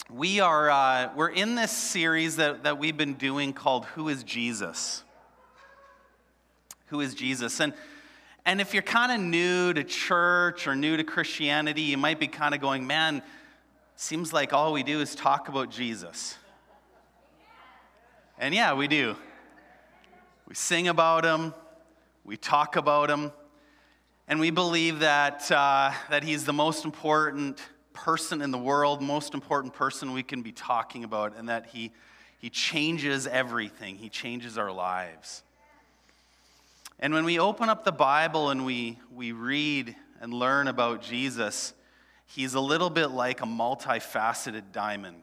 We're in this series that we've been doing called Who is Jesus? Who is Jesus? And if you're kind of new to church or new to Christianity, you might be kind of going, man, seems like all we do is talk about Jesus. And yeah, we do. We sing about him, we talk about him, and we believe that he's the most important person in the world, most important person we can be talking about, and that he changes everything. He changes our lives. And when we open up the Bible and we read and learn about Jesus, he's a little bit like a multifaceted diamond.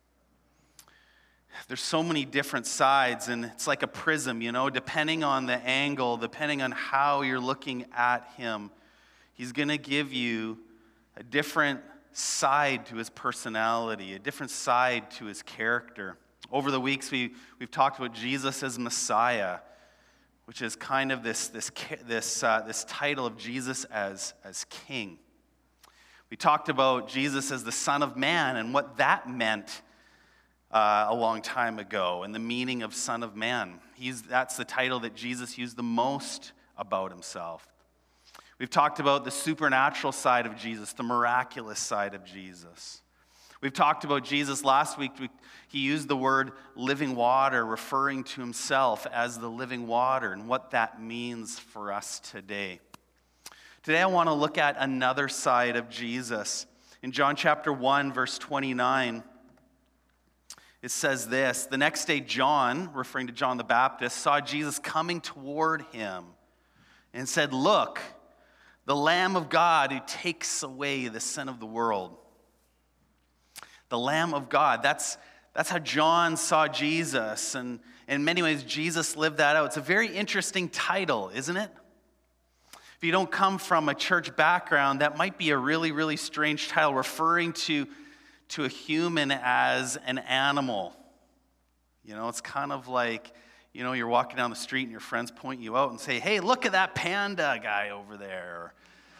There's so many different sides, and it's like a prism, depending on the angle, depending on how you're looking at him, he's going to give you a different side to his personality, a different side to his character. Over the weeks, we've talked about Jesus as Messiah, which is kind of this title of Jesus as King. We talked about Jesus as the Son of Man and what that meant a long time ago, and the meaning of Son of Man. That's the title that Jesus used the most about himself. We've talked about the supernatural side of Jesus, the miraculous side of Jesus. We've talked about Jesus last week. He used the word living water, referring to himself as the living water and what that means for us today. Today I want to look at another side of Jesus. In John chapter 1, verse 29, it says this: the next day John, referring to John the Baptist, saw Jesus coming toward him and said, "Look, the Lamb of God who takes away the sin of the world." The Lamb of God. That's how John saw Jesus. And in many ways, Jesus lived that out. It's a very interesting title, isn't it? If you don't come from a church background, that might be a really, really strange title, referring to a human as an animal. It's kind of like, you're walking down the street and your friends point you out and say, "Hey, look at that panda guy over there."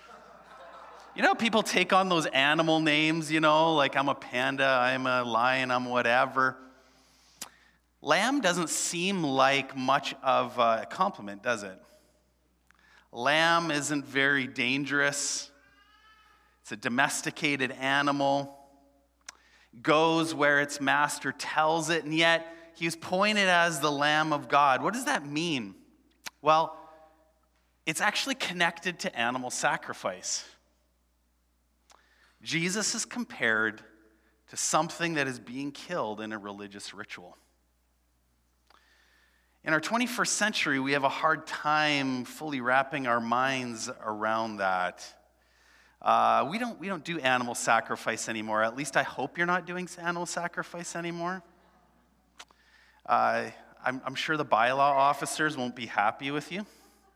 People take on those animal names, like I'm a panda, I'm a lion, I'm whatever. Lamb doesn't seem like much of a compliment, does it? Lamb isn't very dangerous. It's a domesticated animal. Goes where its master tells it, and yet he's pointed as the Lamb of God. What does that mean? Well, it's actually connected to animal sacrifice. Jesus is compared to something that is being killed in a religious ritual. In our 21st century, we have a hard time fully wrapping our minds around that. We don't do animal sacrifice anymore. At least I hope you're not doing animal sacrifice anymore. I'm sure the bylaw officers won't be happy with you.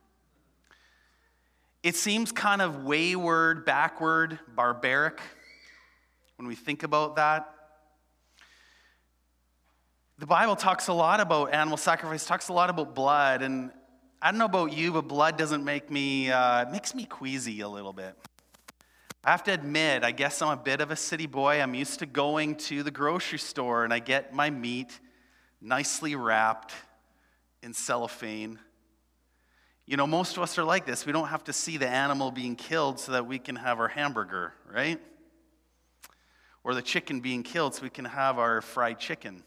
It seems kind of wayward, backward, barbaric when we think about that. The Bible talks a lot about animal sacrifice, talks a lot about blood, and I don't know about you, but blood doesn't makes me queasy a little bit. I have to admit, I guess I'm a bit of a city boy. I'm used to going to the grocery store and I get my meat nicely wrapped in cellophane. Most of us are like this. We don't have to see the animal being killed so that we can have our hamburger, right? Or the chicken being killed so we can have our fried chicken.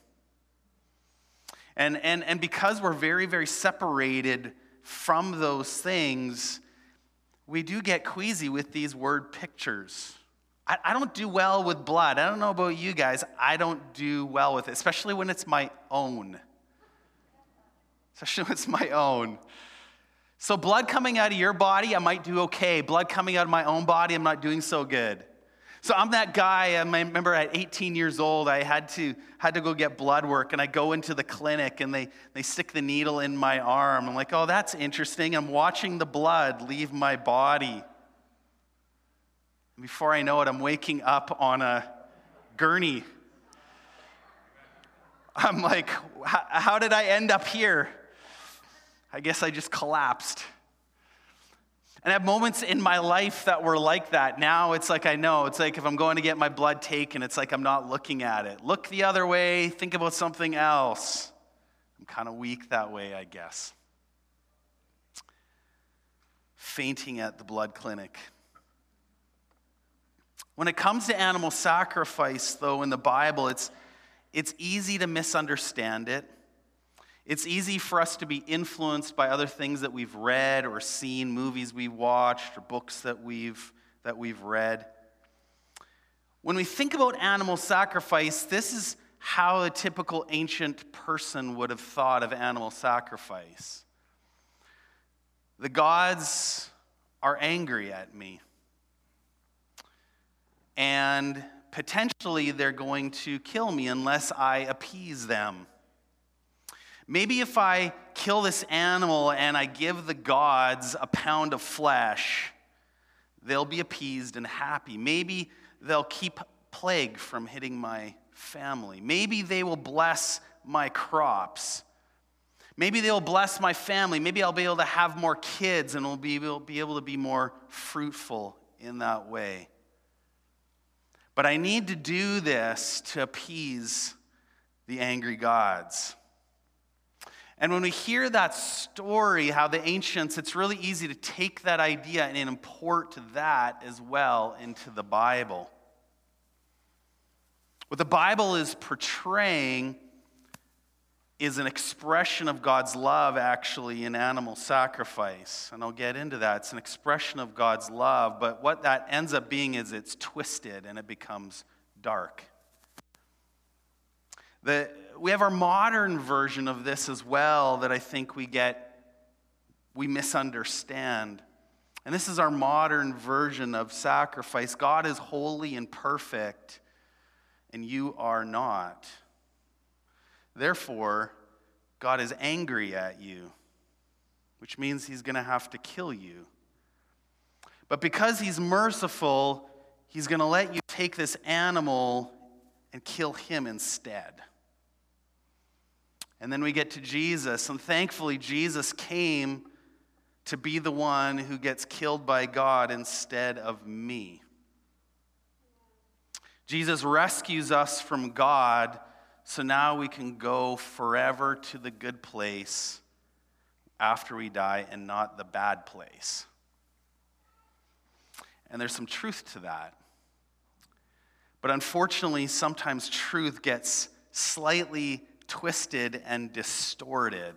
And because we're very, very separated from those things, we do get queasy with these word pictures. I don't do well with blood. I don't know about you guys. I don't do well with it, especially when it's my own. So blood coming out of your body, I might do okay. Blood coming out of my own body, I'm not doing so good. So I'm that guy. I remember at 18 years old, I had to go get blood work, and I go into the clinic, and they stick the needle in my arm. I'm like, oh, that's interesting. I'm watching the blood leave my body. And before I know it, I'm waking up on a gurney. I'm like, how did I end up here? I guess I just collapsed. And I have moments in my life that were like that. Now it's like I know. It's like if I'm going to get my blood taken, it's like I'm not looking at it. Look the other way, think about something else. I'm kind of weak that way, I guess. Fainting at the blood clinic. When it comes to animal sacrifice, though, in the Bible, it's easy to misunderstand it. It's easy for us to be influenced by other things that we've read or seen, movies we've watched, or books that we've read. When we think about animal sacrifice, this is how a typical ancient person would have thought of animal sacrifice. The gods are angry at me. And potentially they're going to kill me unless I appease them. Maybe if I kill this animal and I give the gods a pound of flesh, they'll be appeased and happy. Maybe they'll keep plague from hitting my family. Maybe they will bless my crops. Maybe they'll bless my family. Maybe I'll be able to have more kids and we'll be able to be more fruitful in that way. But I need to do this to appease the angry gods. And when we hear that story, how the ancients, it's really easy to take that idea and import that as well into the Bible. What the Bible is portraying is an expression of God's love, actually, in animal sacrifice. And I'll get into that. It's an expression of God's love, but what that ends up being is it's twisted and it becomes dark. We have our modern version of this as well that I think we misunderstand. And this is our modern version of sacrifice. God is holy and perfect, and you are not. Therefore, God is angry at you, which means he's going to have to kill you. But because he's merciful, he's going to let you take this animal and kill him instead. And then we get to Jesus, and thankfully Jesus came to be the one who gets killed by God instead of me. Jesus rescues us from God, so now we can go forever to the good place after we die and not the bad place. And there's some truth to that. But unfortunately, sometimes truth gets slightly twisted and distorted.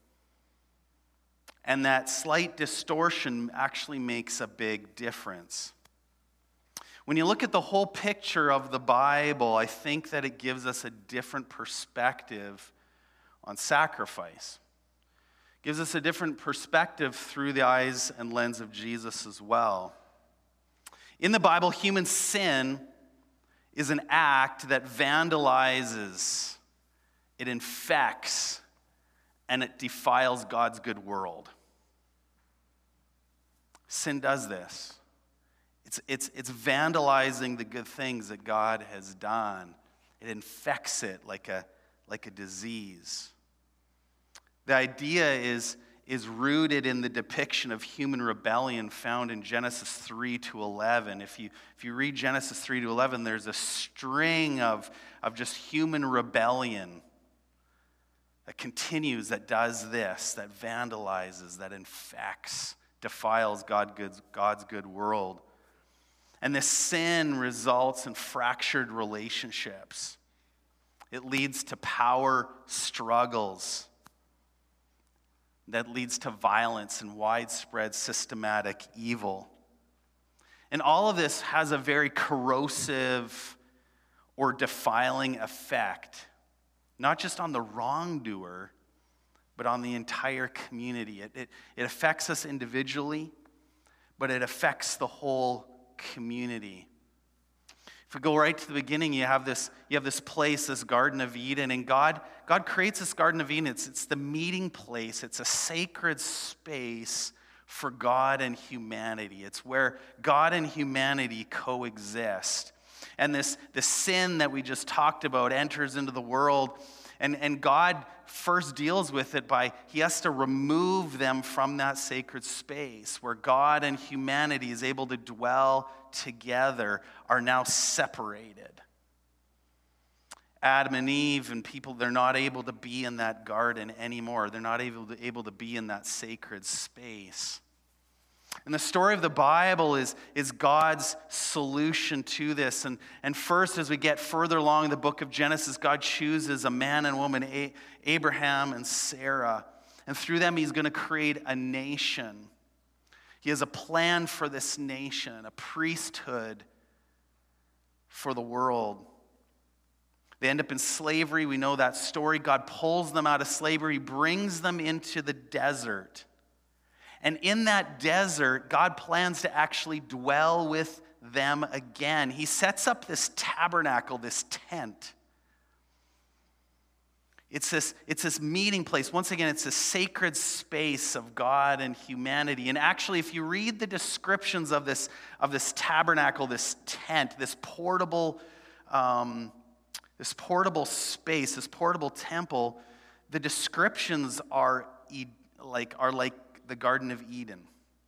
And that slight distortion actually makes a big difference. When you look at the whole picture of the Bible, I think that it gives us a different perspective on sacrifice. It gives us a different perspective through the eyes and lens of Jesus as well. In the Bible, human sin is an act that vandalizes, it infects, and it defiles God's good world. Sin does this. It's vandalizing the good things that God has done. It infects it like a disease. The idea is rooted in the depiction of human rebellion found in Genesis 3-11. If you read Genesis 3-11, there's a string of just human rebellion that continues, that does this, that vandalizes, that infects, defiles God's good world. And this sin results in fractured relationships. It leads to power struggles. That leads to violence and widespread systematic evil. And all of this has a very corrosive or defiling effect, not just on the wrongdoer, but on the entire community. It affects us individually, but it affects the whole community. If we go right to the beginning, you have this place, this Garden of Eden, and God creates this Garden of Eden. It's the meeting place. It's a sacred space for God and humanity. It's where God and humanity coexist. And this sin that we just talked about enters into the world, And God first deals with it by, he has to remove them from that sacred space where God and humanity is able to dwell together, are now separated. Adam and Eve and people, they're not able to be in that garden anymore. They're not able to be in that sacred space. And the story of the Bible is God's solution to this. And first, as we get further along in the book of Genesis, God chooses a man and woman, Abraham and Sarah. And through them, he's going to create a nation. He has a plan for this nation, a priesthood for the world. They end up in slavery. We know that story. God pulls them out of slavery, brings them into the desert. And in that desert, God plans to actually dwell with them again. He sets up this tabernacle, this tent. It's this meeting place. Once again, it's a sacred space of God and humanity. And actually, if you read the descriptions of this tabernacle, this tent, this portable space, this portable temple, the descriptions are like the Garden of Eden.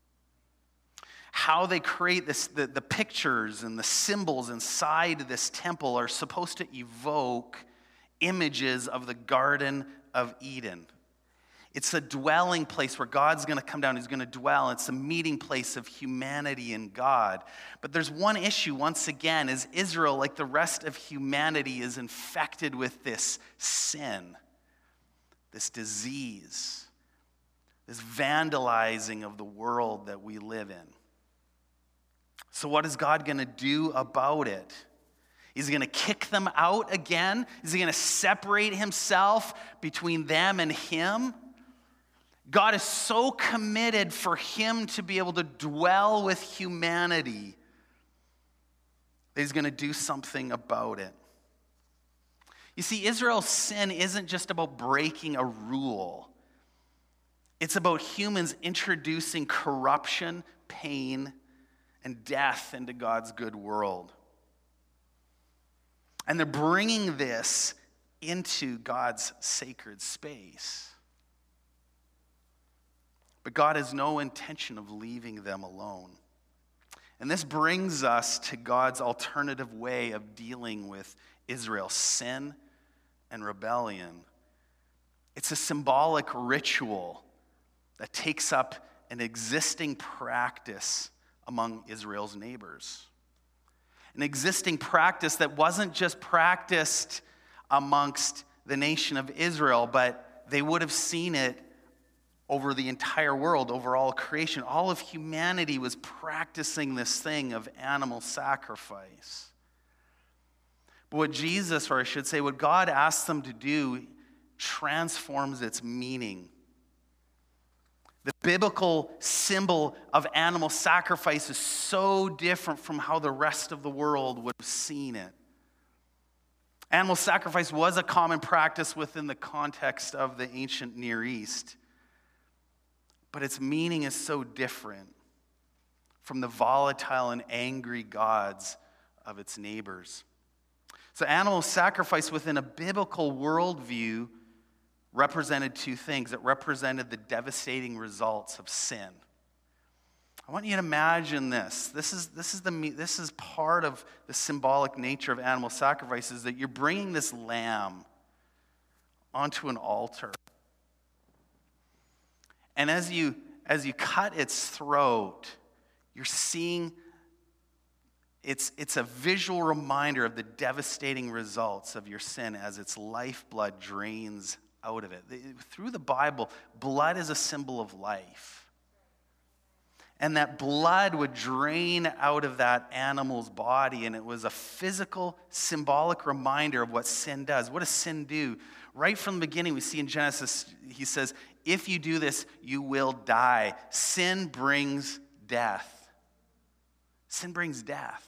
How they create this, the pictures and the symbols inside this temple are supposed to evoke images of the Garden of Eden. It's a dwelling place where God's going to come down. He's going to dwell. It's a meeting place of humanity and God. But there's one issue, once again, is Israel, like the rest of humanity, is infected with this sin, this disease, this vandalizing of the world that we live in. So what is God going to do about it? Is he going to kick them out again? Is he going to separate himself between them and him? God is so committed for him to be able to dwell with humanity that he's going to do something about it. You see, Israel's sin isn't just about breaking a rule. It's about humans introducing corruption, pain, and death into God's good world. And they're bringing this into God's sacred space. But God has no intention of leaving them alone. And this brings us to God's alternative way of dealing with Israel's sin and rebellion. It's a symbolic ritual that takes up an existing practice among Israel's neighbors. An existing practice that wasn't just practiced amongst the nation of Israel, but they would have seen it over the entire world, over all creation. All of humanity was practicing this thing of animal sacrifice. But what Jesus, or I should say, what God asks them to do transforms its meaning. The biblical symbol of animal sacrifice is so different from how the rest of the world would have seen it. Animal sacrifice was a common practice within the context of the ancient Near East, but its meaning is so different from the volatile and angry gods of its neighbors. So animal sacrifice within a biblical worldview represented two things. It represented the devastating results of sin. I want you to imagine this. This is part of the symbolic nature of animal sacrifices, that you're bringing this lamb onto an altar. And as you cut its throat, you're seeing it's a visual reminder of the devastating results of your sin as its lifeblood drains out of it. Through the Bible, blood is a symbol of life. And that blood would drain out of that animal's body, and it was a physical, symbolic reminder of what sin does. What does sin do? Right from the beginning, we see in Genesis, he says, if you do this, you will die. Sin brings death. Sin brings death.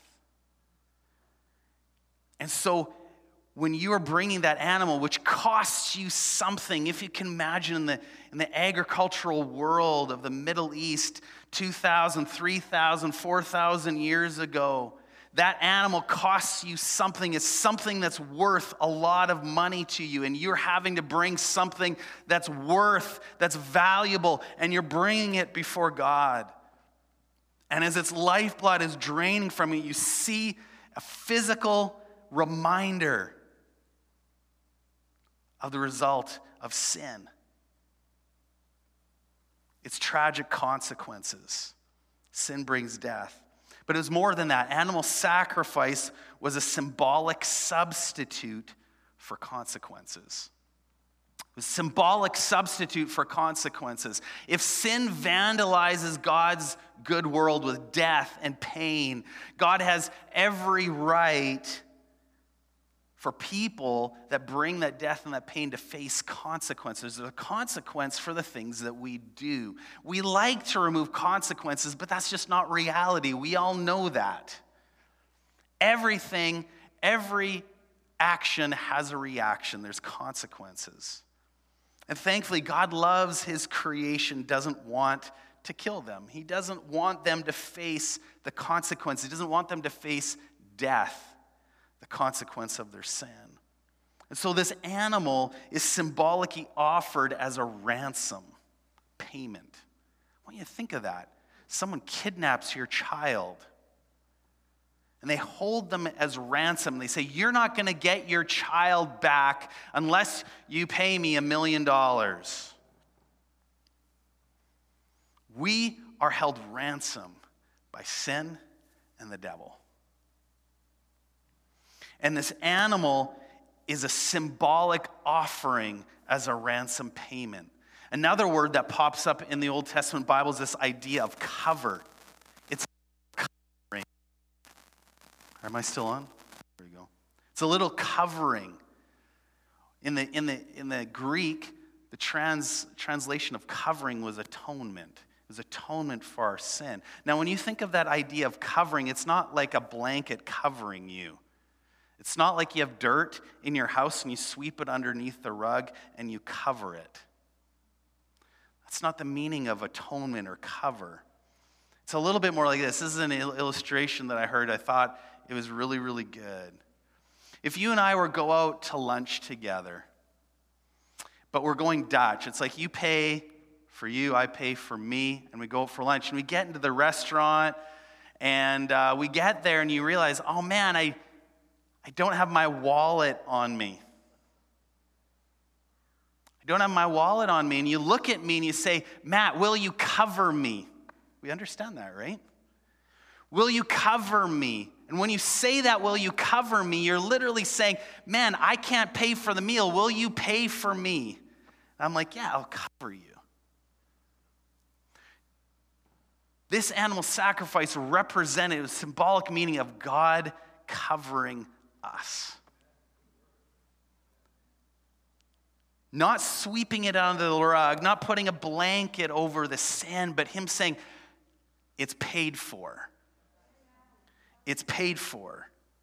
And so when you are bringing that animal, which costs you something, if you can imagine in the agricultural world of the Middle East 2,000, 3,000, 4,000 years ago, that animal costs you something. It's something that's worth a lot of money to you, and you're having to bring something that's valuable, and you're bringing it before God. And as its lifeblood is draining from you, you see a physical reminder of the result of sin. Its tragic consequences. Sin brings death. But it was more than that. Animal sacrifice was a symbolic substitute for consequences. It was a symbolic substitute for consequences. If sin vandalizes God's good world with death and pain, God has every right for people that bring that death and that pain to face consequences. There's a consequence for the things that we do. We like to remove consequences, but that's just not reality. We all know that. Everything, every action has a reaction. There's consequences. And thankfully, God loves his creation, doesn't want to kill them. He doesn't want them to face the consequences. He doesn't want them to face death, the consequence of their sin. And so this animal is symbolically offered as a ransom payment. I want you to think of that. Someone kidnaps your child, and they hold them as ransom. They say, you're not going to get your child back unless you pay me $1 million. We are held ransom by sin and the devil. And this animal is a symbolic offering as a ransom payment. Another word that pops up in the Old Testament Bible is this idea of cover. It's covering. Am I still on? There you go. It's a little covering. In the Greek, the translation of covering was atonement. It was atonement for our sin. Now, when you think of that idea of covering, it's not like a blanket covering you. It's not like you have dirt in your house and you sweep it underneath the rug and you cover it. That's not the meaning of atonement or cover. It's a little bit more like this. This is an illustration that I heard. I thought it was really, really good. If you and I were go out to lunch together, but we're going Dutch, it's like you pay for you, I pay for me, and we go out for lunch. And we get into the restaurant, and we get there, and you realize, oh man, I don't have my wallet on me. I don't have my wallet on me. And you look at me and you say, Matt, will you cover me? We understand that, right? Will you cover me? And when you say that, will you cover me, you're literally saying, man, I can't pay for the meal. Will you pay for me? And I'm like, yeah, I'll cover you. This animal sacrifice represented a symbolic meaning of God covering us. Not sweeping it under the rug, not putting a blanket over the sin, but him saying, it's paid for. It's paid for.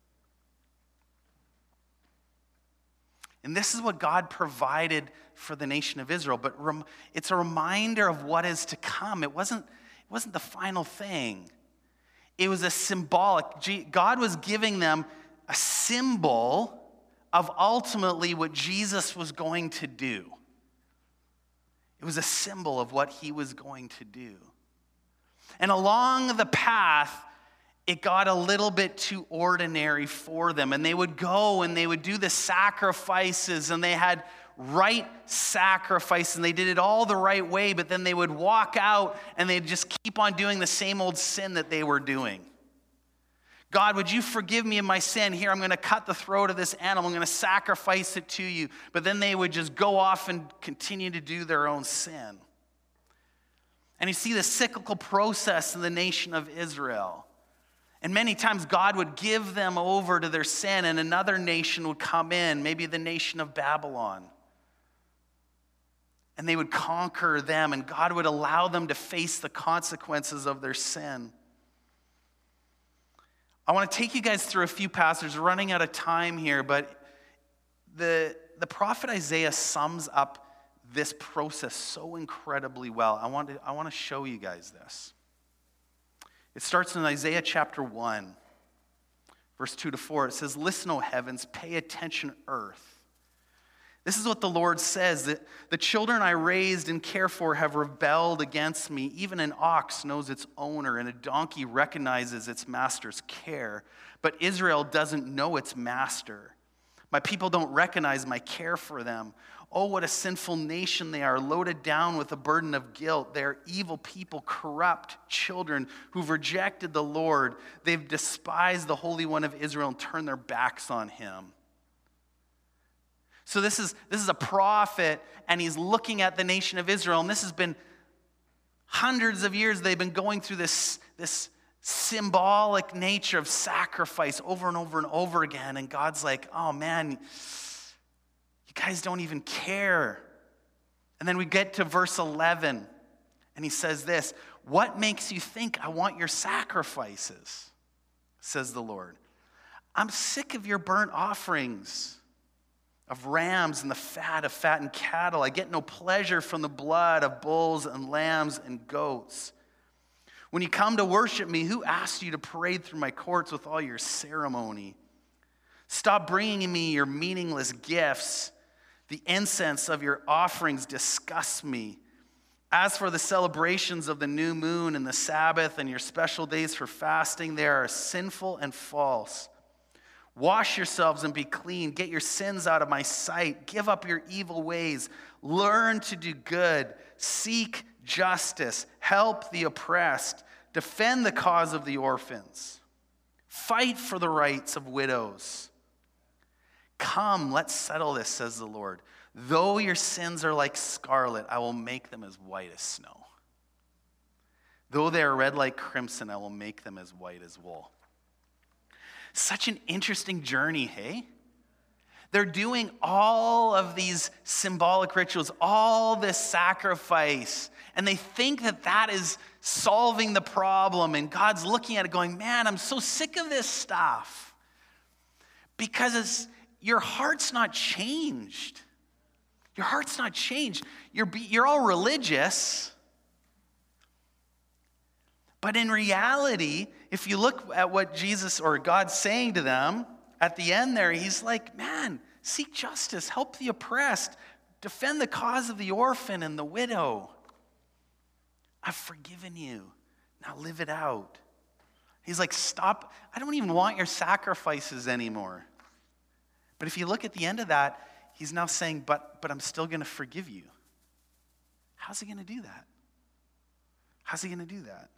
And this is what God provided for the nation of Israel, but it's a reminder of what is to come. It wasn't the final thing. It was a symbolic. God was giving them a symbol of ultimately what Jesus was going to do. It was a symbol of what he was going to do. And along the path, it got a little bit too ordinary for them. And they would go and they would do the sacrifices, and they had right sacrifice, and they did it all the right way, but then they would walk out and they'd just keep on doing the same old sin that they were doing. God, would you forgive me of my sin? Here, I'm going to cut the throat of this animal. I'm going to sacrifice it to you. But then they would just go off and continue to do their own sin. And you see the cyclical process in the nation of Israel. And many times God would give them over to their sin, and another nation would come in, maybe the nation of Babylon. And they would conquer them, and God would allow them to face the consequences of their sin. I want to take you guys through a few passages. We're running out of time here, but the prophet Isaiah sums up this process so incredibly well. I want to show you guys this. It starts in Isaiah chapter 1. Verse 2-4, it says, "Listen, O heavens, pay attention, earth. This is what the Lord says, that the children I raised and care for have rebelled against me. Even an ox knows its owner, and a donkey recognizes its master's care. But Israel doesn't know its master. My people don't recognize my care for them. Oh, what a sinful nation they are, loaded down with a burden of guilt. They are evil people, corrupt children who've rejected the Lord. They've despised the Holy One of Israel and turned their backs on him." So this is a prophet, and he's looking at the nation of Israel, and this has been hundreds of years. They've been going through this symbolic nature of sacrifice over and over and over again, and God's like, "Oh man, you guys don't even care." And then we get to verse 11, and he says this, "What makes you think I want your sacrifices, says the Lord? I'm sick of your burnt offerings of rams and the fat of fattened cattle. I get no pleasure from the blood of bulls and lambs and goats. When you come to worship me, who asked you to parade through my courts with all your ceremony? Stop bringing me your meaningless gifts. The incense of your offerings disgusts me. As for the celebrations of the new moon and the Sabbath and your special days for fasting, they are sinful and false. Wash yourselves and be clean. Get your sins out of my sight. Give up your evil ways. Learn to do good. Seek justice. Help the oppressed. Defend the cause of the orphans. Fight for the rights of widows. Come, let's settle this, says the Lord. Though your sins are like scarlet, I will make them as white as snow. Though they are red like crimson, I will make them as white as wool." Such an interesting journey, hey? They're doing all of these symbolic rituals, all this sacrifice, and they think that that is solving the problem, and God's looking at it going, "Man, I'm so sick of this stuff." Because your heart's not changed. Your heart's not changed. You're all religious. But in reality, if you look at what Jesus or God's saying to them, at the end there, he's like, "Man, seek justice, help the oppressed, defend the cause of the orphan and the widow. I've forgiven you. Now live it out." He's like, "Stop. I don't even want your sacrifices anymore." But if you look at the end of that, he's now saying, but I'm still going to forgive you. How's he going to do that? How's he going to do that?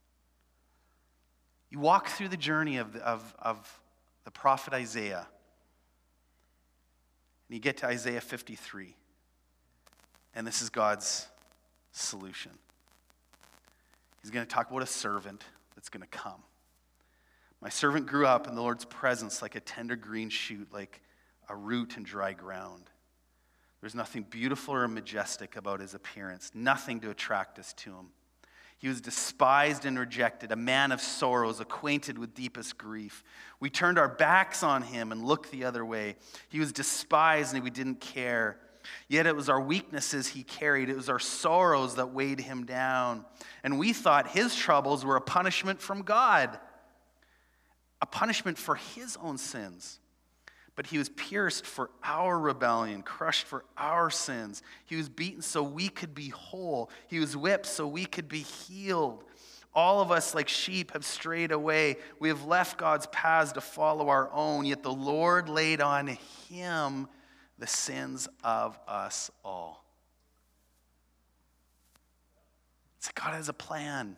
You walk through the journey of the prophet Isaiah, and you get to Isaiah 53, and this is God's solution. He's going to talk about a servant that's going to come. "My servant grew up in the Lord's presence like a tender green shoot, like a root in dry ground. There's nothing beautiful or majestic about his appearance, nothing to attract us to him. He was despised and rejected, a man of sorrows, acquainted with deepest grief. We turned our backs on him and looked the other way. He was despised and we didn't care. Yet it was our weaknesses he carried. It was our sorrows that weighed him down. And we thought his troubles were a punishment from God, a punishment for his own sins. But he was pierced for our rebellion, crushed for our sins. He was beaten so we could be whole. He was whipped so we could be healed. All of us, like sheep, have strayed away. We have left God's paths to follow our own. Yet the Lord laid on him the sins of us all." So God has a plan.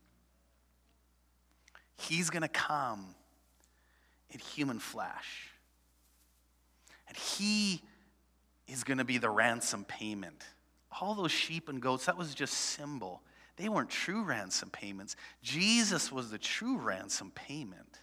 He's going to come in human flesh. And he is going to be the ransom payment. All those sheep and goats, that was just symbol. They weren't true ransom payments. Jesus was the true ransom payment.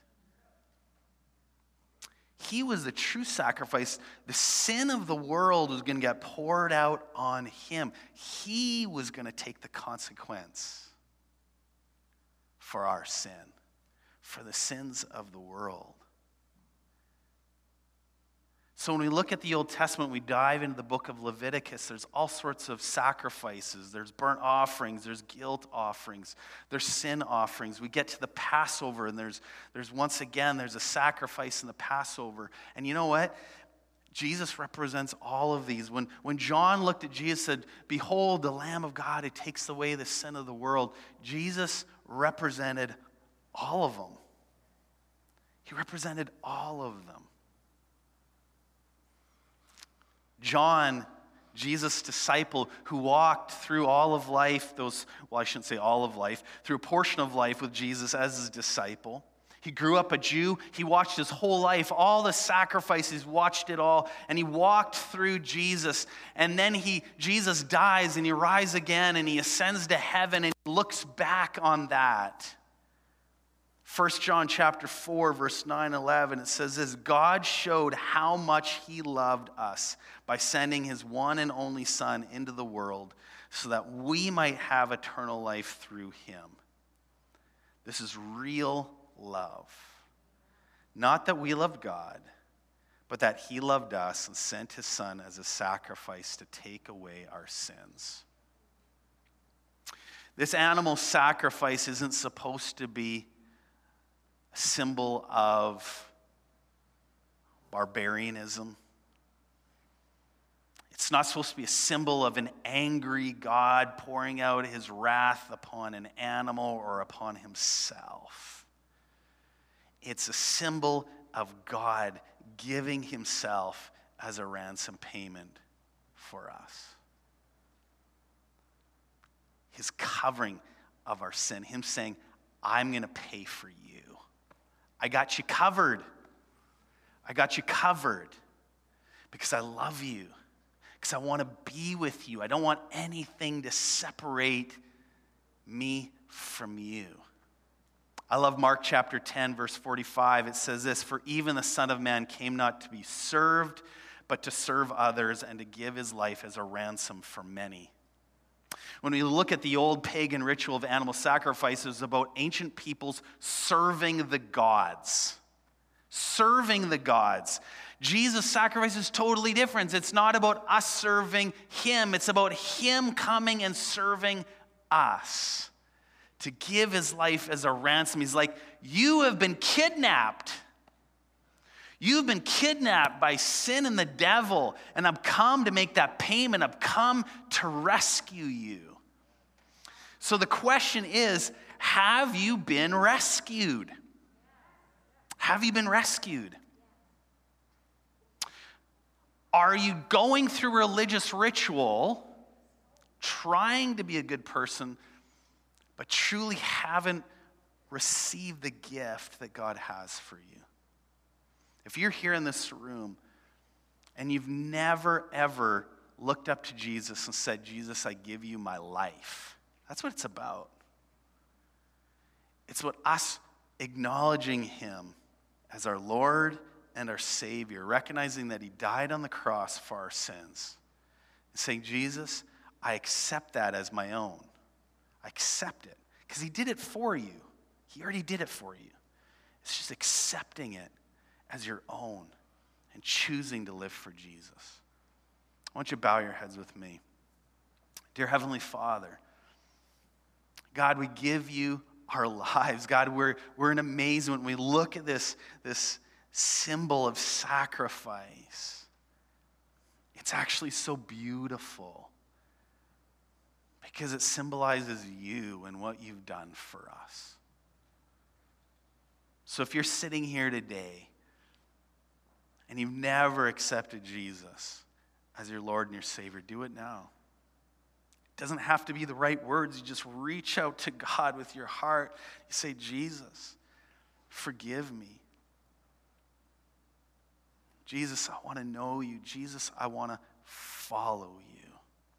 He was the true sacrifice. The sin of the world was going to get poured out on him. He was going to take the consequence for our sin, for the sins of the world. So when we look at the Old Testament, we dive into the book of Leviticus, there's all sorts of sacrifices. There's burnt offerings, there's guilt offerings, there's sin offerings. We get to the Passover, and there's once again, there's a sacrifice in the Passover. And you know what? Jesus represents all of these. When John looked at Jesus and said, "Behold, the Lamb of God who takes away the sin of the world," Jesus represented all of them. He represented all of them. John, Jesus' disciple, who walked through all of life, I shouldn't say all of life, through a portion of life with Jesus as his disciple. He grew up a Jew. He watched his whole life, all the sacrifices, watched it all, and he walked through Jesus. And then Jesus dies, and he rises again, and he ascends to heaven, and he looks back on that. 1 John chapter 4, verse 9, 11, it says this: God showed how much he loved us by sending his one and only Son into the world so that we might have eternal life through him. This is real love. Not that we loved God, but that he loved us and sent his Son as a sacrifice to take away our sins. This animal sacrifice isn't supposed to be a symbol of barbarianism. It's not supposed to be a symbol of an angry God pouring out his wrath upon an animal or upon himself. It's a symbol of God giving himself as a ransom payment for us. His covering of our sin, him saying, "I'm going to pay for you. I got you covered. I got you covered because I love you, because I want to be with you. I don't want anything to separate me from you." I love Mark chapter 10, verse 45. It says this: "For even the Son of Man came not to be served, but to serve others and to give his life as a ransom for many." When we look at the old pagan ritual of animal sacrifices, about ancient peoples serving the gods. Serving the gods. Jesus' sacrifice is totally different. It's not about us serving him. It's about him coming and serving us to give his life as a ransom. He's like, you have been kidnapped. You've been kidnapped by sin and the devil, and I've come to make that payment. I've come to rescue you. So the question is, have you been rescued? Have you been rescued? Are you going through religious ritual, trying to be a good person, but truly haven't received the gift that God has for you? If you're here in this room and you've never, ever looked up to Jesus and said, "Jesus, I give you my life," that's what it's about. It's about us acknowledging him as our Lord and our Savior, recognizing that he died on the cross for our sins, and saying, "Jesus, I accept that as my own. I accept it," because he did it for you. He already did it for you. It's just accepting it as your own and choosing to live for Jesus. I want you to bow your heads with me. Dear Heavenly Father, God, we give you our lives. God, we're in amazement when we look at this symbol of sacrifice. It's actually so beautiful because it symbolizes you and what you've done for us. So if you're sitting here today and you've never accepted Jesus as your Lord and your Savior, do it now. It doesn't have to be the right words. You just reach out to God with your heart. You say, "Jesus, forgive me. Jesus, I want to know you. Jesus, I want to follow you.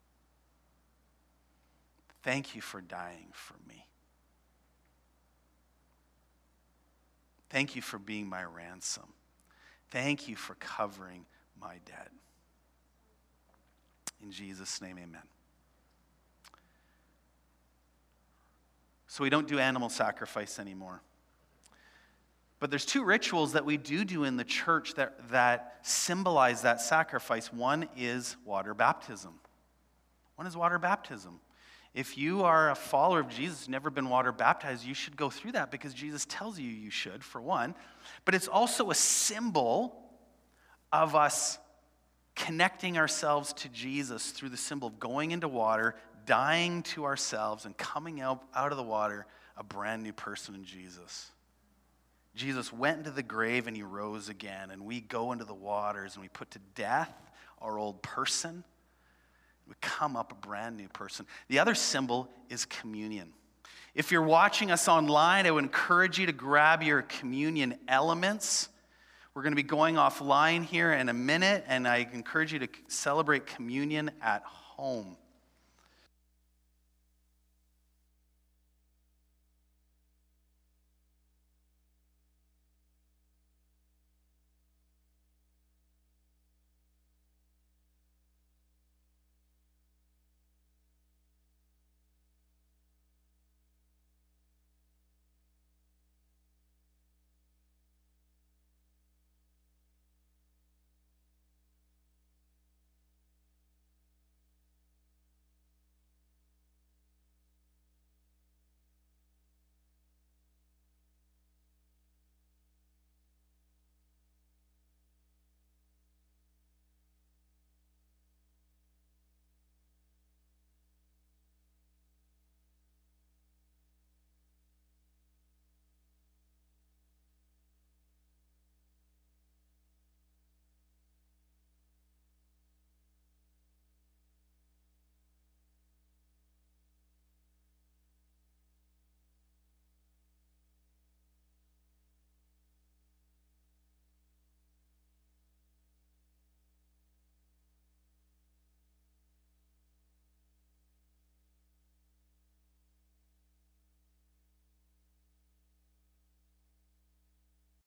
Thank you for dying for me. Thank you for being my ransom. Thank you for covering my debt." In Jesus' name, amen. So we don't do animal sacrifice anymore. But there's two rituals that we do in the church that symbolize that sacrifice. One is water baptism. One is water baptism. If you are a follower of Jesus, never been water baptized, you should go through that because Jesus tells you you should, for one. But it's also a symbol of us connecting ourselves to Jesus through the symbol of going into water, dying to ourselves, and coming out of the water a brand new person in Jesus. Jesus went into the grave and he rose again, and we go into the waters and we put to death our old person. We come up a brand new person. The other symbol is communion. If you're watching us online, I would encourage you to grab your communion elements. We're going to be going offline here in a minute, and I encourage you to celebrate communion at home.